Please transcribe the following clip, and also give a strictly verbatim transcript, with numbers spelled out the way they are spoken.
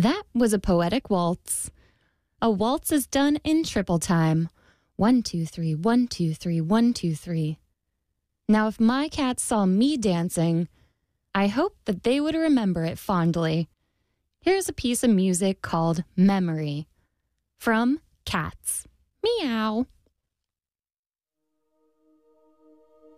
That was a poetic waltz. A waltz is done in triple time. One, two, three, one, two, three, one, two, three. Now, if my cats saw me dancing, I hope that they would remember it fondly. Here's a piece of music called Memory from Cats. Meow.